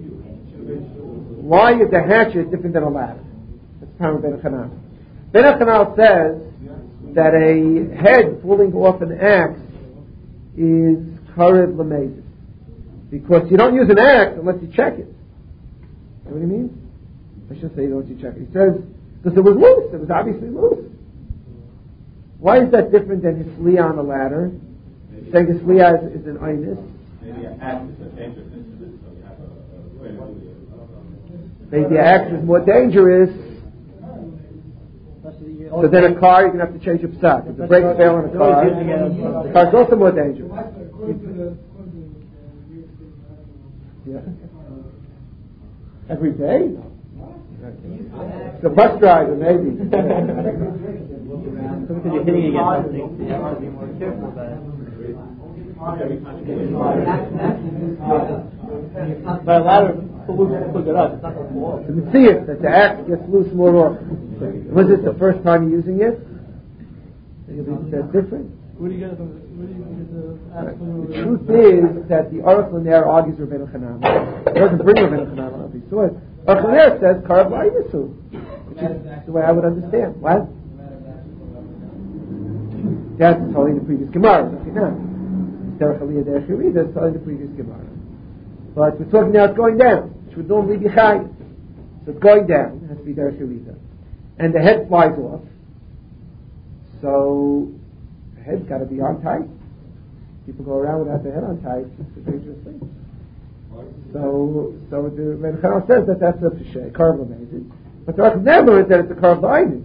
why is the hatchet different than a ladder? That's Tamar Ben Chanal. Ben Chanal says that a head pulling off an axe is Karev Lamezid. Because you don't use an axe unless you check it. You know what he means? I should say unless you check it. He says, because it was loose. It was obviously loose. Why is that different than his Leah on the ladder? Saying his Leah is, is an Einis. Maybe an axe is a dangerous instrument, so you have a, a way to Maybe the axe is more dangerous. So then a car, you're going to have to change your psak. If the brakes fail on a car, the car's also more dangerous. Yeah. Every day? The bus driver, maybe. Because you're hitting against something, you have to be more careful about it. By a ladder, the loose will pick it up. It's not going to fall off. So we see it, that the axe gets loose more often. Was it the first time you're using it? Is that different? Where do you get it from? Where do you get the axe from? The truth is that the Aruch L'Ner argues Rabbeinu Chananah. It doesn't bring Rabbeinu Chananah up. He saw it. Aruch L'Ner says Karav L'Ayisu, which is the way I would understand. What? That's totally the previous Gemara. Okay, now. Derech Aliyah, Derech Yerida, it's totally the previous Gemara. But we're talking now it's going down, which would normally be Chayim. So it's going down, it has to be Derech Yerida. And the head flies off. So the head's got to be on tight. People go around without their head on tight. It's a dangerous thing. So, so the Rebbe Chanel says that that's a Peshay, Karav L'Mezid. But the Aruch never is that it's a Karav L'Ayinis.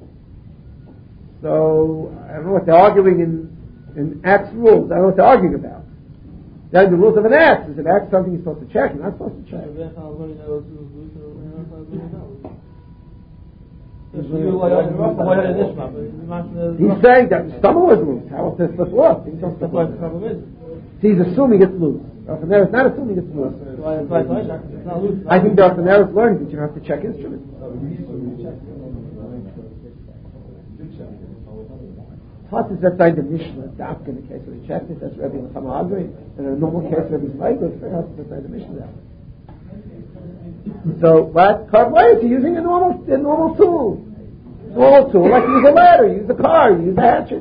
So I don't know what they're arguing in in axe rules. I don't know what they're arguing about. Then the rules of an axe. Is an axe something you're supposed to check? You're not supposed to check. He's saying that the stomach was loose. How else does it slip off? He's assuming it's loose. Rafaner is not assuming it's loose. I think the Rafaner is learning that you don't have to check instruments. Plus, is that signed the Mishnah, Dafka, in the case where he checked it, that's Rebbe L'Chama Agri, and in a normal case, Rebbe's like, it's very hard to sign the Mishnah there. So, what? Karav L'Ayinis, you're using a normal, a normal tool. Normal tool, like you use a ladder, you use a car, you use a hatchet.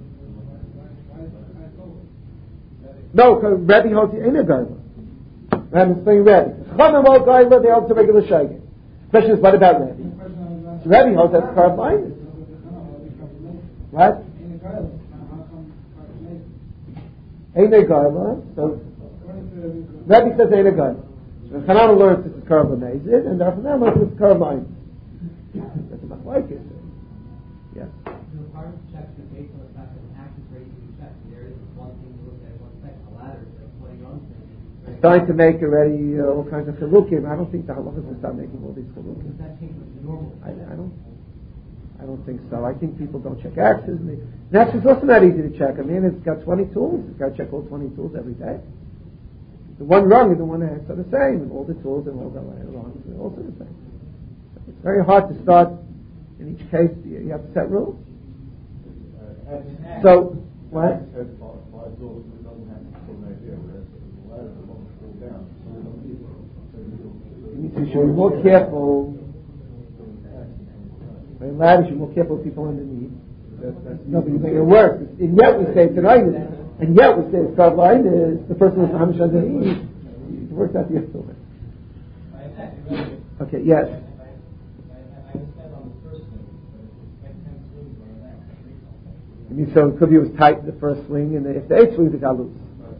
No, because Rebbe holds you in a garden. Rabbi is playing Rebbe. Chachamim won't go they hold to regular shogeg. Question is, what about Rebbe? So Rebbe holds that's car blindness. What? Ain't a garla. So Rebbe says ain't a garla. So Hanan learns this is car blindness, and therefore now learns this is car blindness. That's not like it. Yes. Starting to make already uh, all kinds of chilukim. I don't think the halachas will start making all these chilukim. I, I don't. I don't think so. I think people don't check axes. And, they, and axes is also not easy to check. I mean, it's got twenty tools. It's got to check all twenty tools every day. The one rung and the one axe are the same, and all the tools and all the rungs are also the same. So it's very hard to start. In each case, you, you have to set rules. So what? You need to be more careful. Very lavish, you're more careful with people underneath. No, but you make it worse. And yet we say tonight, and yet we say it's called line is the person who's hamish underneath. It works out the other way. Okay, yes. I mean, so it could be it was tight the first swing, and if the eighth swing, it got loose.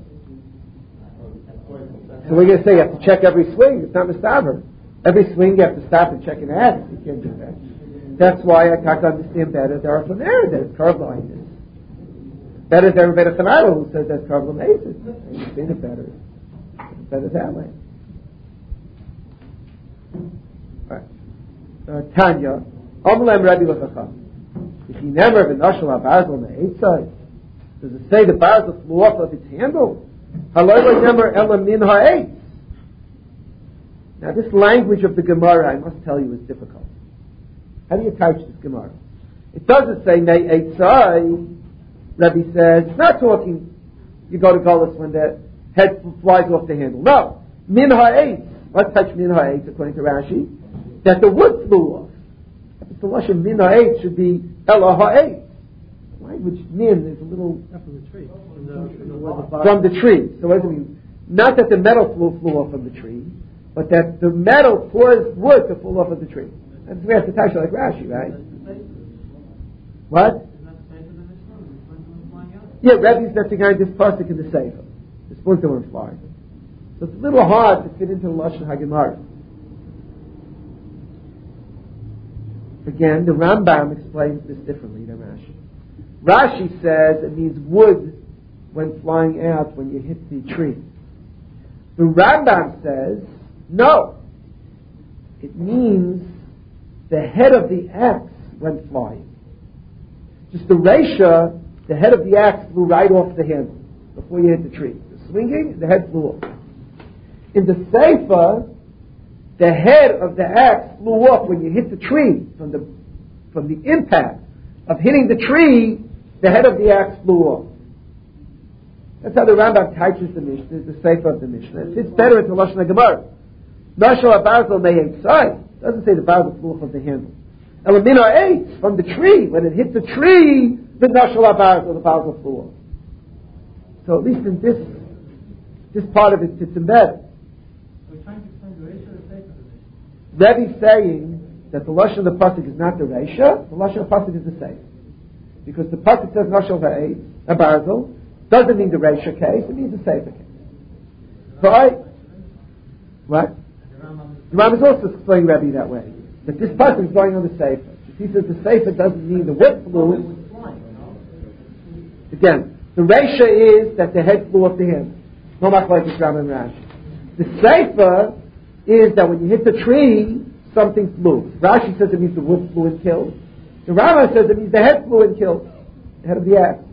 So we're going to say you have to check every swing. It's not mistaver. Every swing you have to stop and check an axe. You can't do that. That's why I can't understand better. There are from there that it's curb blindness. Better than Rebbe Chanaro who says that's curb blindness. I understand it better. It's better that way. All right. Uh, Tanya, Omlem Rebbe L'Chacham. If he never been nashal habarzel on the eight side, does it say the barzel flew off of its handle? Haloy never ela min ha'etz. Now this language of the Gemara, I must tell you, is difficult. How do you type this Gemara? It doesn't say may eight side. Rebbe says it's not talking. You go to Golis when the head flies off the handle. No, min ha'etz. What touch min ha'etz according to Rashi? That the wood flew off. The lashon min ha'etz should be ela ha'etz. Language min is a little from the tree. From the, from the tree. So what does it mean? Not that the metal flew, flew off of the tree, but that the metal caused wood to fall off of the tree. And we have to touch it like Rashi, right? What? Yeah, Rebbe's that's the guy this pasuk in the Sefer. The spoons that were flying. So it's a little hard to fit into the lashon HaGemara. Again, the Rambam explains this differently than Rashi. Rashi says it means wood when flying out when you hit the tree. The Rambam says, no. It means the head of the axe went flying. Just the Reisha, the head of the axe flew right off the handle before you hit the tree. The swinging, the head flew off. In the Sefer, the head of the axe flew off when you hit the tree. From the from the impact of hitting the tree, the head of the axe flew off. That's how the Rambam teaches the Mishnah, the Sefer of the Mishnah. It fits better into Lashon HaGemara. Nashal HaBarzel may outside. It doesn't say the barzel flew off of the handle. Elamina ate from the tree. When it hit the tree, the Nashal HaBarzel, the barzel flew off. So at least in this this part of it fits in better. We're trying to explain the Reisha or the Sefer of the Mishnah. Rebbe's saying that the lashon of the pasuk is not the Reisha, the lashon of the pasuk is the Sefer. Because the pasuk says Nashal HaBarzel, doesn't mean the Reisha case, it means the Sefer case. So I, what? The Rambam is also explaining Rebbe that way. That this pasuk is going on the Sefer. If he says the Sefer doesn't mean the wood flew, again, the Reisha is that the head flew off the handle. No matter like it's Rambam and Rashi. The Sefer is that when you hit the tree, something flew. Rashi says it means the wood flew and killed. The Rambam says it means the head flew and killed. The head of the axe.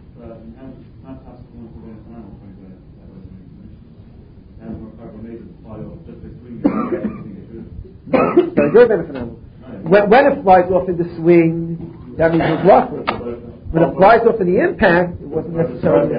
Very good, when, when it flies off in the swing, that means it's roughly. When it flies off in the impact, it wasn't necessarily.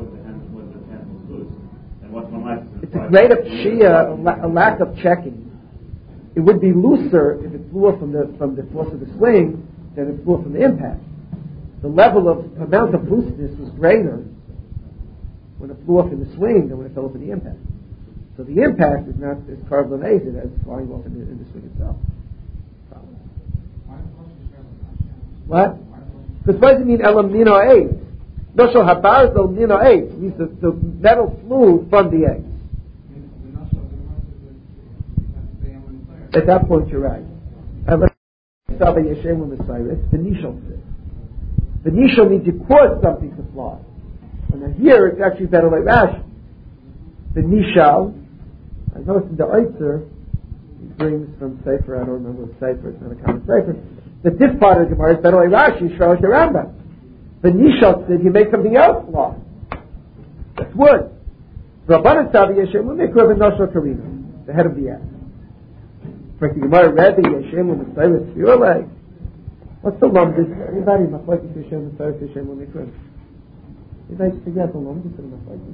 It's a great Shia, a, la- a lack of checking. It would be looser if it flew off from the from the force of the swing than it flew off from the impact. The level of amount of looseness was greater when it flew off in the swing than when it fell off in the impact. So So the impact is not as carbon-ated as flying off in the, in the swing itself. What? Because what does it mean elamino eight? No, so habar elamino eight means the, the metal flew from the egg. At that point, you're right. The nishal says. The nishal means you caused something to fly. And then here it's actually better like Rashi. The nishal, I noticed in the Eitzer, he brings from Sefer, I don't remember what Sefer, it's not a common Sefer, that this part of the Gemara is better like Rashi, Shrosh Rambam. The nishal says you make something else fly. That's wood. Rabbanan Savi Yeshem L'Mikra V'Noshel Karina, the head of the ass. Like the Gemara read the Yeshem L'Mikra V'Sfirolei. What's the lumdus? Anybody Machlekes Yeshem L'Mikra Yeshem L'Mikra? Anybody forget the lumdus of the Machlekes?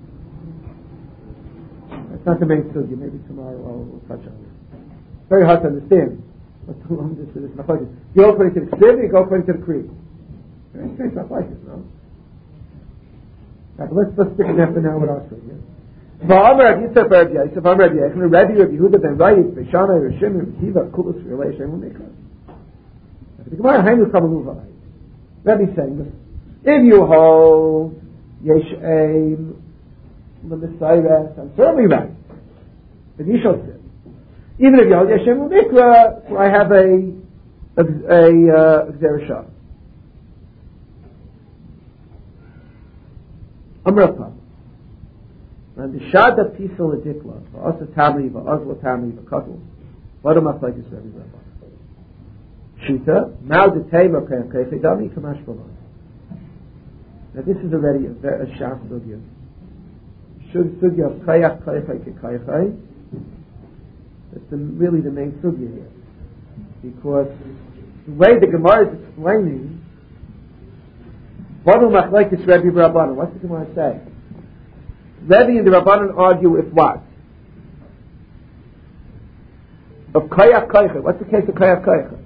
That's not the main sugya. Maybe tomorrow I'll, we'll touch on it. It's very hard to understand what's the lumdus of this Machlekes. You go according to the Ksiv, you go according to the Creed. Very strange Machlekes, no? Right, but let's let's stick it for now with our sugya. V'amar Rav Yitzchak Bar Rav Yosef, Amar Rav Yechon, Rabbi Rav Yehuda ben Rayit, B'Shana, Rav Shimon, Rav Kiva, Kulus V'Yolei Hashem L'Mikra. The Gemara Hainu Kamaluva. Rabbi saying, listen, if you hold Yesh Aim L'Mesayres, I'm certainly right. But Yishol said, even if you hold Yesh Aim L'Mikra, I have a a a Gzera Shah. Amar Pam. And the Shada Pisa L'Dikla, V'Asa Tamri, V'Azla Tamri, V'Katl, what am I like to say? Shita, Mao de Tema Kayfe Dami Kamash Balon. Now this is already a very sharp sugya. Should sugya of Kayach Kayfe Kayfe. That's the, really the main sugya here, because the way the Gemara is explaining, Banu Machlekes Rebbe Rabbanan. What's the Gemara say? Rebbe and the Rabbanan argue if what? Of Kayach Kayfe. What's the case of Kayach Kayfe?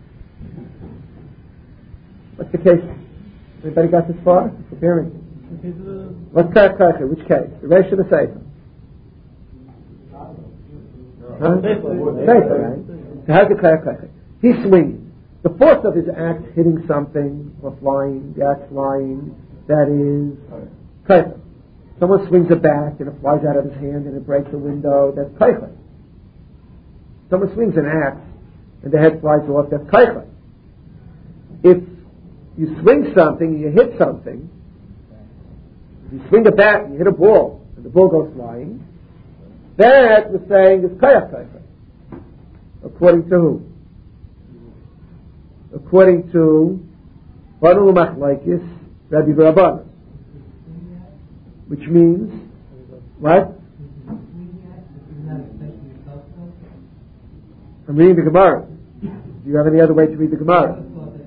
What's the case? Anybody got this far? Preparing. What's Kayach Kayche? Which case? The Reish of the Sefer. Huh? Sefer, right? So how's the Kayach Kayche? He's swinging. The force of his act hitting something or flying, the act flying, that is Kayche. Someone swings a bat and it flies out of his hand and it breaks a window, that's Kayche. Someone swings an axe and the head flies off, that's Kayche. If you swing something and you hit something, if you swing a bat and you hit a ball and the ball goes flying, that we're saying is Kayach Kayach. According to who? According to Banu Machlekes Rabbi Rabbanan. Which means, what? I'm reading the Gemara. Do you have any other way to read the Gemara?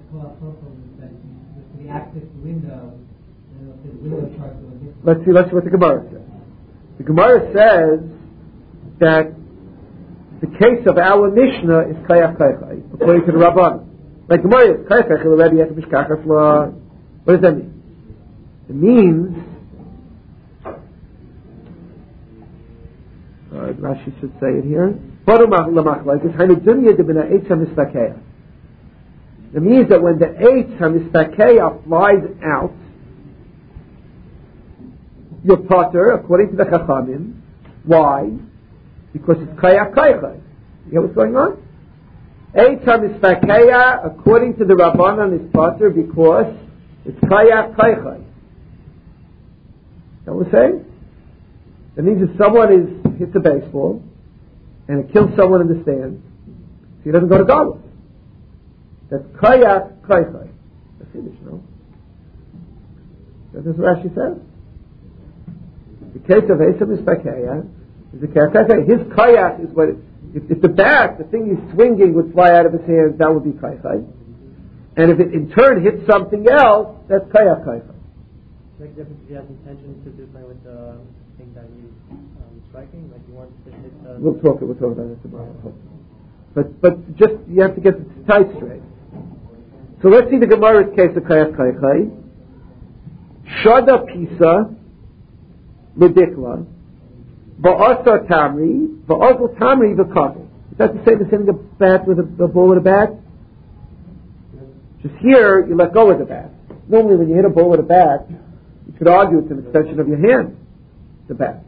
Let's see, let's see what the Gemara says. The Gemara says that the case of our Mishnah is Kayach Kayach, according to the Rabban. Like Gemara is Kayach Kayach, Rabbi Yechon Mishkachas Law. What does that mean? It means, uh, Rashi should say it here. It means that when the Eitz HaMistakeya flies out, you're potter, according to the Chachamim. Why? Because it's Kayach Kayach. You know what's going on? Eitz HaMistakeya, according to the Rabbanan, is potter because it's Kayach Kayach. Is that what we're saying? That means if someone is hits a baseball and it kills someone in the stands, he doesn't go to Galus. That's Kayach Kayach. That's Yiddish, no? That's what Rashi says. The case of Esav Mistakeya is the Kayach. His Kayach is what, it, if, if the bat, the thing he's swinging, would fly out of his hands, that would be Kayach. And if it in turn hits something else, that's Kayach Kayach. Make a difference if he has intention to do something with the thing that he's um, striking, like he wants to hit the... We'll talk, we'll talk about it tomorrow. But, but just, you have to get the tight straight. So let's see the Gemara's case of Kayach Kayach. Shada Pisa L'Dikla Va'asa tamri, va'azal tamri v'kabel. Is that the same as hitting a bat with a, a ball with a bat? Just here, you let go of the bat. Normally when you hit a ball with a bat, you could argue it's an extension of your hand, the bat.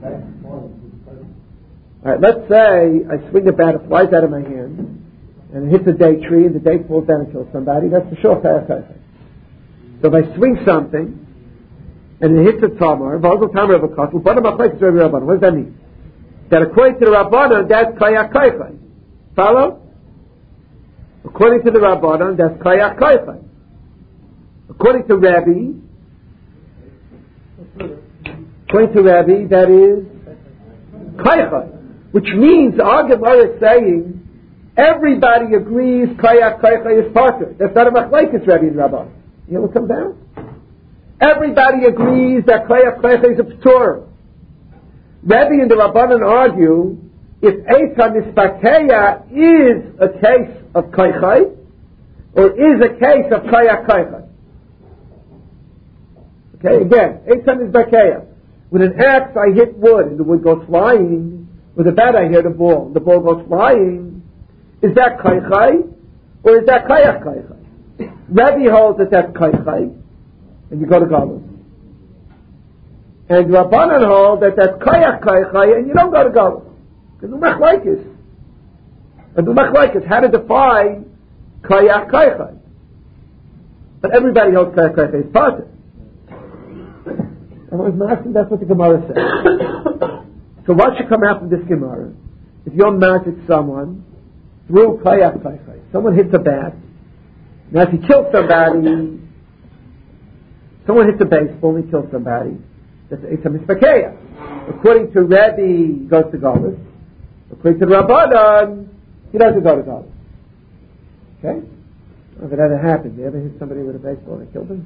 Alright, let's say I swing a bat, it flies out of my hand, and it hits a date tree, and the date falls down and kills somebody. That's for sure kayach kayach. So if I swing something, and it hits a tamar, v'azal tamar of a kosel, b'nam ha'chlekes Rabbi Rabbanan. What does that mean? That according to the Rabbanan, that's kayach kayach. Follow? According to the Rabbanan, that's kayach kayach. According to Rabbi, according to Rabbi, that is kayach. Which means our Gemara is saying everybody agrees kayach kayach is partner. That's not a machlekes Rabbi and Rabbanan. You know what comes down? Everybody agrees that kayach kayach is a p'tur. Rabbi and the Rabbanan argue if Eita Mispakeya is a case of kayach or is a case of kayach kayach. Okay, again, Eita Mispakeya. With an axe I hit wood and the wood goes flying. With a bat I hit a ball and the ball goes flying. Is that kayach or is that kayach kayach? Rabbi holds that that's kayach. And you go to Galus. And Rabbanan hold that that's kayach kayach, and you don't go to Galus. Because the machlekes. And the machlekes, how to define kayach kayach. But everybody holds kayach kayach is positive. And I was asking, that's what the Gemara says. So what should come out from this Gemara? If you're magic someone through kayach kayach, someone hits a bat, now if he kills somebody, someone hits a baseball and he kills somebody, that's Eita Mispakeya. According to Rabbi, he goes to Galus. According to Rabbanan, he doesn't go to Galus. Okay? If it ever happened, you ever hit somebody with a baseball and killed him?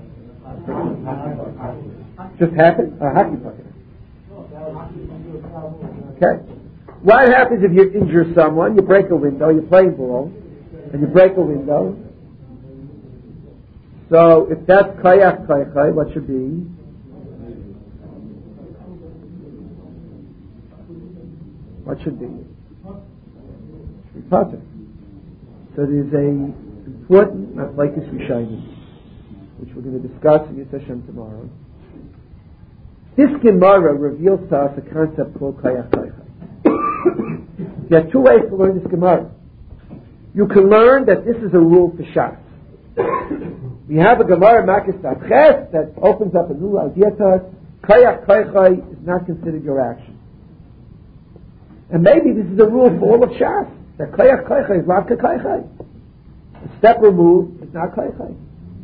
Just happened? A hockey puck. Okay. What happens if you injure someone? You break a window, you're playing ball, and you break a window. So, if that's kayach kayach, what should be? What should be? Should be potter. So there's a important machlekes rishonim, which we're going to discuss in Yitz Hashem tomorrow. This Gemara reveals to us a concept called kayach kayach. There are two ways to learn this Gemara. You can learn that this is a rule for Shas. We have a Gemara Makis Ches that opens up a new idea to us. Kayach kayach is not considered your action. And maybe this is a rule for all of Shas. That kayach kayach is not kayach. A step removed is not kayach.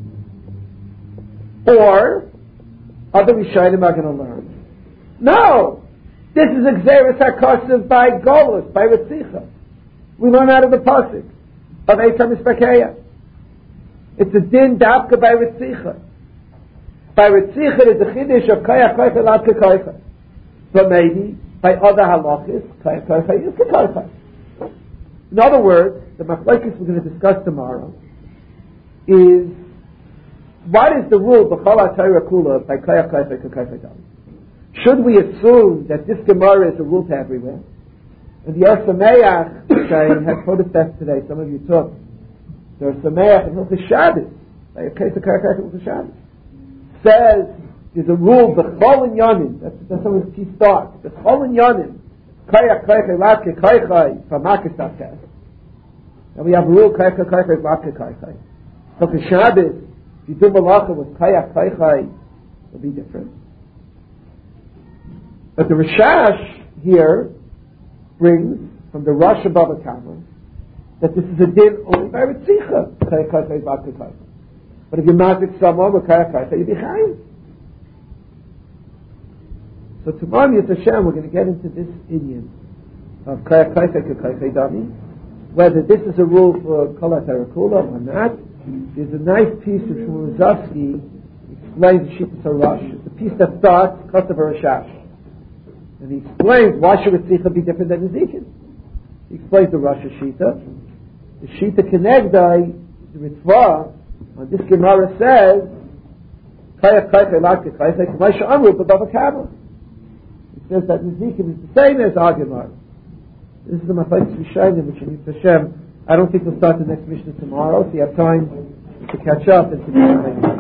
Or other Rishonim are going to learn. No! This is Xeris HaKosav by Golus, by Ritzicha. We learn out of the Pasuk of Eita Mispakeya. It's a din dafka by Ritzicha. By Ritzicha is a chiddush of kayach kayach elad kayach. But maybe by other halachis, kayach kayach is kayach. In other words, the machlekes we're going to discuss tomorrow is what is the rule b'chol ha'Torah kula by kayach kayach kayach. Should we assume that this Gemara is a rule to everywhere? And the Or Sameach, which I had protested today, some of you took, the Or Sameach in Hilchos Shabbos, by a case of Karakak in Hilchos Shabbos, says there's a rule, B'chol Inyanim, that's, that's how his piece starts, B'chol Inyanim, Kayach Kayach Elatke Kaychai, Famakis Takas. And we have a rule, Kayach Kayach Elatke Kaychai. Hilchos Shabbos, if you do Malacha with Kayach Kaychai, it'll be different. But the Rishash here brings from the Rosh Bava Kama that this is a din only by Ritzicha. But if you magic someone with Kayach Kayach, you'll be chayim. So tomorrow, Yitz Hashem, we're going to get into this Indian of Kayach Kayach Kayach Dami, whether this is a rule for Kol HaTorah Kula or not. There's a nice piece of Shmuel Zofsky explains the Shittas HaRosh. It's a piece that starts Kosav HaRashash. And he explains why should Ritzicha be different than Ezekiel. He explains the Rosh Hashita. The Shita Kenegdai, the Ritva, on this Gemara says, Kayach Kayach Elad Kayach Kayach Amru B'Bava Kama. He says that Nezikim is the same as Agamar. This is the Machlekes Rishonim, which in Hashem, I don't think we'll start the next Mishnah tomorrow, so you have time to catch up and to